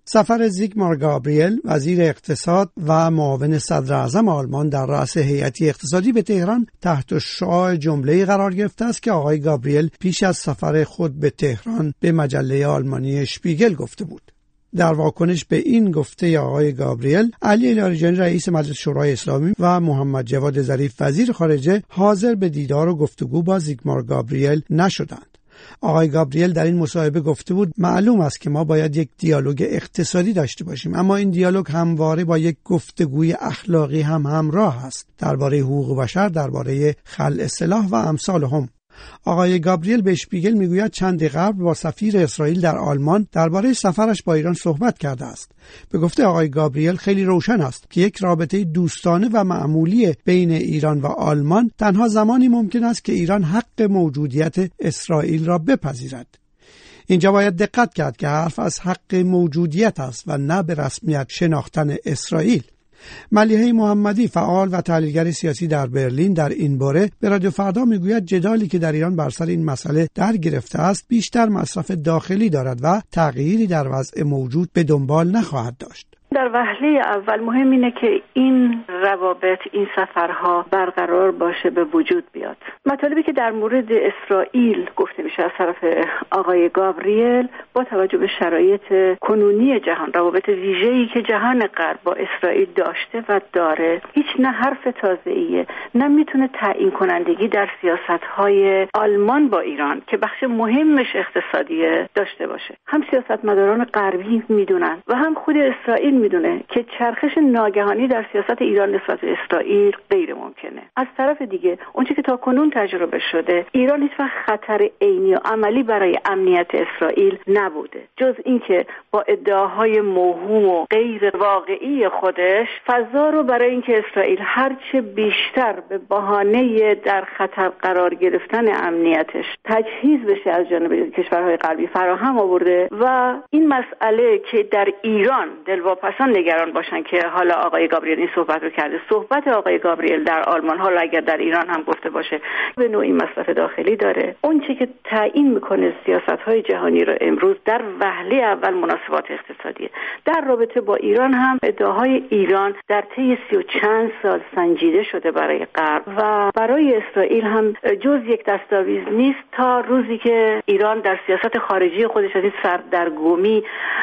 سفر زیگمار گابریل وزیر اقتصاد و معاون صدر اعظم آلمان در رأس هیئتی اقتصادی به تهران تحت شعاع جمله‌ای قرار گرفته است که آقای گابریل پیش از سفر خود به تهران به مجله آلمانی شپیگل گفته بود. در واکنش به این گفته آقای گابریل، علی لاریجانی رئیس مجلس شورای اسلامی و محمد جواد ظریف وزیر خارجه حاضر به دیدار و گفتگو با زیگمار گابریل نشدند. آقای گابریل در این مصاحبه گفته بود معلوم است که ما باید یک دیالوگ اقتصادی داشته باشیم، اما این دیالوگ همواره با یک گفتگوی اخلاقی هم همراه است درباره حقوق بشر، درباره خلع سلاح و امثال هم. آقای گابریل به شپیگل میگوید چند قبل با سفیر اسرائیل در آلمان درباره سفرش با ایران صحبت کرده است. به گفته آقای گابریل خیلی روشن است که یک رابطه دوستانه و معمولی بین ایران و آلمان تنها زمانی ممکن است که ایران حق موجودیت اسرائیل را بپذیرد. اینجا باید دقت کرد که حرف از حق موجودیت است و نه به رسمیت شناختن اسرائیل. ملیحه محمدی فعال و تحلیلگر سیاسی در برلین در این باره به رادیو فردا میگوید جدالی که در ایران بر سر این مسئله در گرفته است بیشتر مصرف داخلی دارد و تغییری در وضع موجود به دنبال نخواهد داشت. در وهله اول مهم اینه که این روابط، این سفرها برقرار باشه، به وجود بیاد. مطالبی که در مورد اسرائیل گفته میشه از طرف آقای گابریل با توجه به شرایط کنونی جهان، روابط ویژه‌ای که جهان غرب با اسرائیل داشته و داره، هیچ نه حرف تازه‌ایه، نه میتونه تعیین کنندگی در سیاست‌های آلمان با ایران که بخش مهمش اقتصادیه داشته باشه. هم سیاستمداران غربی میدونن و هم خود اسرائیل میدونه که چرخش ناگهانی در سیاست ایران نسبت به اسرائیل غیر ممکنه. از طرف دیگه اونچه که تا کنون تجربه شده، ایران هیچ وقت خطر عینی و عملی برای امنیت اسرائیل نبوده، جز اینکه با ادعاهای موهوم و غیر واقعی خودش فضا رو برای اینکه اسرائیل هرچه بیشتر به بهانه در خطر قرار گرفتن امنیتش تجهیز بشه از جانب کشورهای غربی فراهم آورده و این مسئله که در ایران دلواپسان نگران باشن که حالا آقای گابریل این صحبت رو کرده، صحبت آقای گابریل در آلمان حالا اگر در ایران هم گفته باشه به نوعی مصرف داخلی داره. اون چیزی که تعیین میکنه سیاست‌های جهانی رو امروز در وهله اول مناسبات اقتصادیه. در رابطه با ایران هم ادعاهای ایران در طی 30 و چند سال سنجیده شده برای غرب و برای اسرائیل هم جز یک دستاویز نیست تا روزی که ایران در سیاست خارجی خودش از این سردرگمی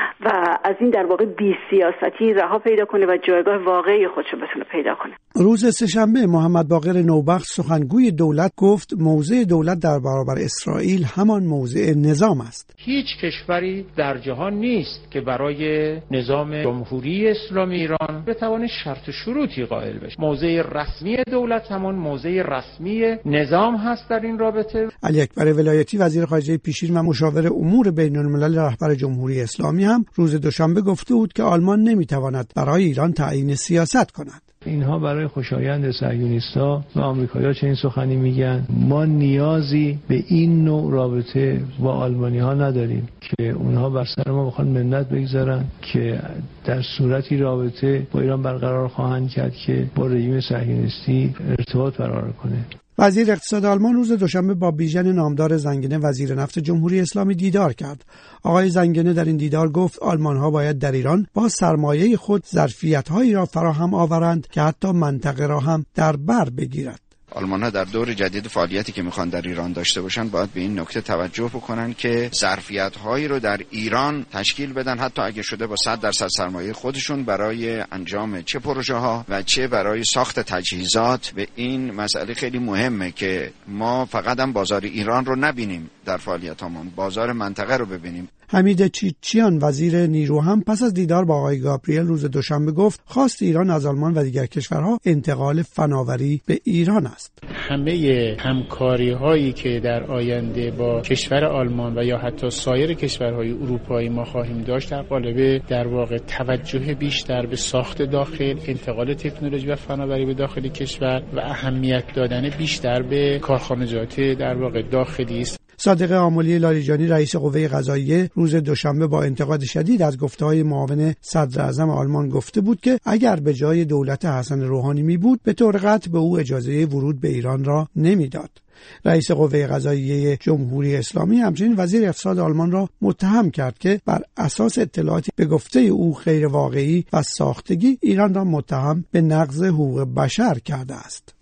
و از این در واقع بی سیاستی رها پیدا کنه و جایگاه واقعی خودش رو بتونه پیدا کنه. روز سه‌شنبه محمد باقر نوبخت سخنگوی دولت گفت موضع دولت در برابر اسرائیل همان موضع نظام است. هیچ کشوری در جهان نیست که برای نظام جمهوری اسلامی ایران بتواند شرط شروطی قائل بشه. موضع رسمی دولت همان موضع رسمی نظام هست در این رابطه. علی اکبر ولایتی وزیر خارجه پیشین و مشاور امور بین الملل رهبر جمهوری اسلامی هم روز دوشنبه گفته بود که آلمان نمیتواند برای ایران تعیین سیاست کند. اینها برای خوشایند صهیونیست‌ها و آمریکایی‌ها چه این سخنی میگن. ما نیازی به این نوع رابطه با آلمانی‌ها نداریم که اونها بر سر ما بخوان منت بگذارن که در صورتی رابطه با ایران برقرار خواهند کرد که با رژیم صهیونیستی ارتباط برقرار کنه. وزیر اقتصاد آلمان روز دوشنبه با بیژن نامدار زنگنه وزیر نفت جمهوری اسلامی دیدار کرد. آقای زنگنه در این دیدار گفت آلمان‌ها باید در ایران با سرمایه خود ظرفیت‌هایی را فراهم آورند که حتی منطقه را هم در بر بگیرد. آلمان‌ها در دور جدید فعالیتی که میخوان در ایران داشته باشن باید به این نکته توجه بکنن که ظرفیت‌هایی رو در ایران تشکیل بدن، حتی اگه شده با 100% سرمایه خودشون، برای انجام چه پروژه‌ها و چه برای ساخت تجهیزات. به این مسئله خیلی مهمه که ما فقط هم بازار ایران رو نبینیم در فعالیتامون، بازار منطقه رو ببینیم. حمید چیچیان وزیر نیرو هم پس از دیدار با آقای گابریل روز دوشنبه گفت خواست ایران از آلمان و دیگر کشورها انتقال فناوری به ایران است. همه همکاری هایی که در آینده با کشور آلمان و یا حتی سایر کشورهای اروپایی ما خواهیم داشت در قالب در واقع توجه بیشتر به ساخت داخل، انتقال تکنولوژی و فناوری به داخل کشور و اهمیت دادن بیشتر به کارخانجات در واقع داخلی است. صادق آملی لاریجانی رئیس قوه قضاییه روز دوشنبه با انتقاد شدید از گفته‌های معاون صدر اعظم آلمان گفته بود که اگر به جای دولت حسن روحانی می بود به طور قطع به او اجازه ورود به ایران را نمیداد. رئیس قوه قضاییه جمهوری اسلامی همچنین وزیر اقتصاد آلمان را متهم کرد که بر اساس اطلاعاتی به گفته او غیر واقعی و ساختگی ایران را متهم به نقض حقوق بشر کرده است.